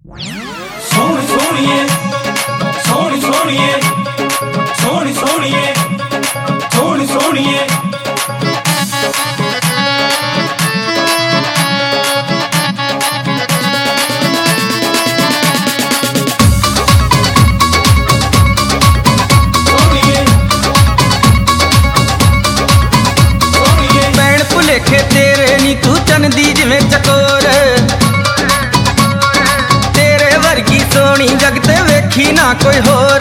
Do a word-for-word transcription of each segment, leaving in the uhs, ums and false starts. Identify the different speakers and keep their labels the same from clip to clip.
Speaker 1: सोहनी सोहणीए सोहनी सोहणीए सोहनी सोहणीए सोहनी सोहणीए
Speaker 2: भैन भुलेखे तेरे नी तू चंदी जिवें चकोर तेरे वर्गी सोनी जगते वेखी ना कोई होर।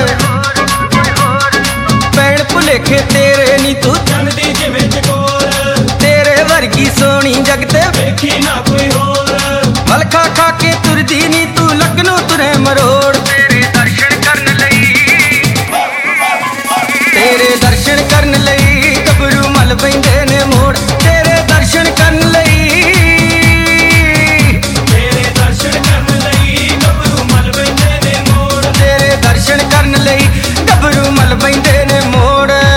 Speaker 2: भैन भुलेखे तेरे नी तू
Speaker 1: चंदी जिवें चकोर
Speaker 2: तेरे वर्गी सोनी जगते
Speaker 1: वेखी ना कोई होर।
Speaker 2: मलखा खा के तुरदी नी तू लगनो तुरे मरोड़ तेरे दर्शन करन लई तेरे दर्शन करन लई गबरू मल पैंदे ने मोड़ तेरे दर्शन करन लई
Speaker 1: तेरे दर्शन करन लई गबरू मल पैंदे ने मोड़
Speaker 2: तेरे दर्शन करन लई गबरू मल पैंदे ने मोड़।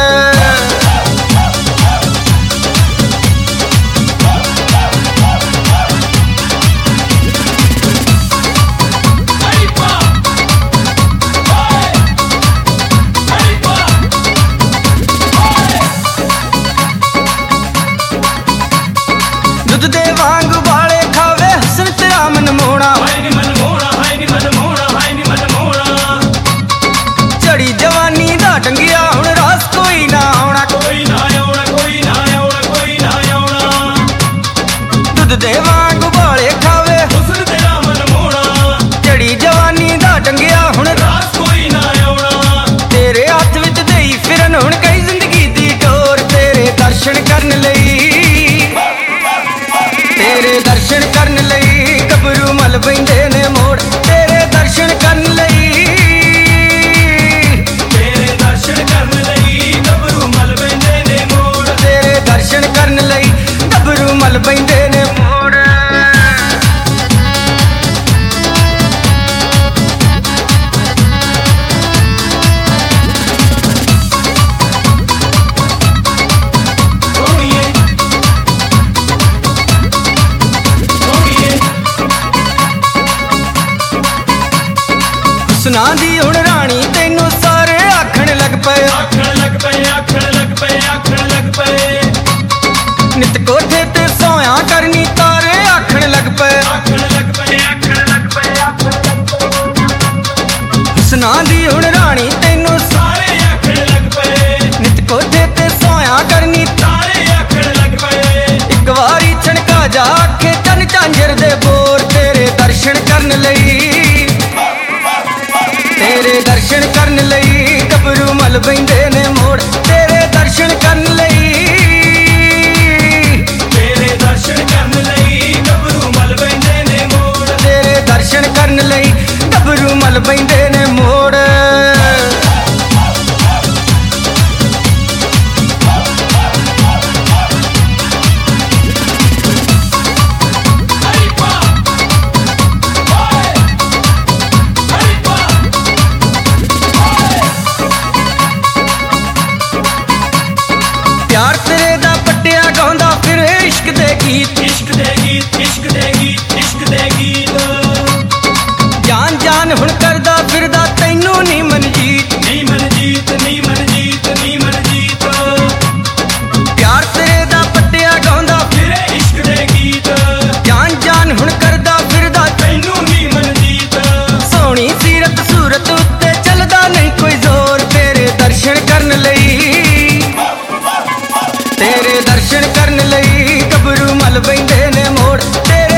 Speaker 2: दुध दे वांग वाले खावे हसन तेरा मन मोड़ा
Speaker 1: हाय नी मन मोड़ा हाय नी मन मोड़ा हाय नी मन मोड़ा।
Speaker 2: चढ़ी जवानी दा टंगिया हुण रास कोई ना आउणा
Speaker 1: कोई ना आउणा कोई ना आउणा कोई ना आउणा।
Speaker 2: दुध दे वांग वाले खावे
Speaker 1: हुस्न तेरा मन मोड़ा
Speaker 2: चढ़ी जवानी दा टंगिया हुण
Speaker 1: रास कोई ना आउणा।
Speaker 2: तेरे हत्थ विच देई फिरन हुण कई जिंदगी दी डोर तेरे दर्शन करन लई तेरे दर्शन करन लई गबरू मल पैंदे ने मोड़ तेरे दर्शन करन लई
Speaker 1: तेरे दर्शन करन लई गबरू मल पैंदे ने मोड़
Speaker 2: तेरे दर्शन करन लई गबरू मल पैंदे ने मोड़।
Speaker 1: सोहणीए सोहणीए
Speaker 2: हुस्ना दी हुण राणी तैनू सारे आखण लग पए
Speaker 1: आखण लग पए आखण लग पए आखण लग पए
Speaker 2: नित कोठे ते सोया करनी तारे आखण लग पए
Speaker 1: आखण लग पए आखण लग पए आखण लग पए।
Speaker 2: हुस्ना दी हुण राणी तैनू
Speaker 1: सारे आखण लग पए
Speaker 2: नित कोठे ते सोया करनी
Speaker 1: सारे आखण लग पए।
Speaker 2: एक वारी छणका जा आखे चन झांझर दे बोर तेरे दर्शन करन लई तेरे दर्शन करन लई गबरू मल पैंदे ने मोड़ तेरे दर्शन करन लई
Speaker 1: तेरे दर्शन करन लई गबरू मल पैंदे ने मोड़
Speaker 2: तेरे दर्शन करन लई गबरू मल पैंदे ने मोड़।
Speaker 1: हरिपा हाय हरिपा
Speaker 2: प्यार तेरे दा पट्टिया गाउंदा फिर इश्क दे गीत
Speaker 1: इश्क दे गीत इश्क दे गीत इश्क दे गीत।
Speaker 2: जान जान हुण करदा फिरदा तैनू नी मनजीत
Speaker 1: नी मन जीत नी मन जीत नी मन जीत
Speaker 2: प्यार तेरे दा पट्टिया गाउंदा
Speaker 1: फिरे इश्क दे गीत
Speaker 2: जान जान हुण करदा फिरदा
Speaker 1: तैनू नी मन जीत।
Speaker 2: सोहनी सीरत सूरत उत्ते चलदा नहीं कोई जोर तेरे दर्शन करन लई तेरे दर्शन करन लई गबरू मल पैंदे ने मोड़ तेरे